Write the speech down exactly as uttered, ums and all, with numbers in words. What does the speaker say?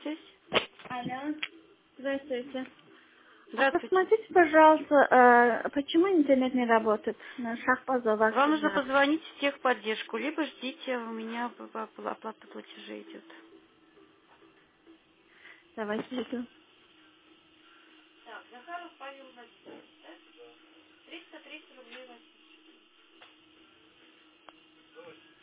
связь. Алло, здравствуйте. А Здравствуйте. посмотрите, пожалуйста, э, почему интернет не работает на Шахбазова Вам нужно вокзале? позвонить в техподдержку, либо ждите, у меня п- п- оплата платежа идет. Давайте жду. Так, Захаров Павел Владимирович, да? триста тридцать рублей.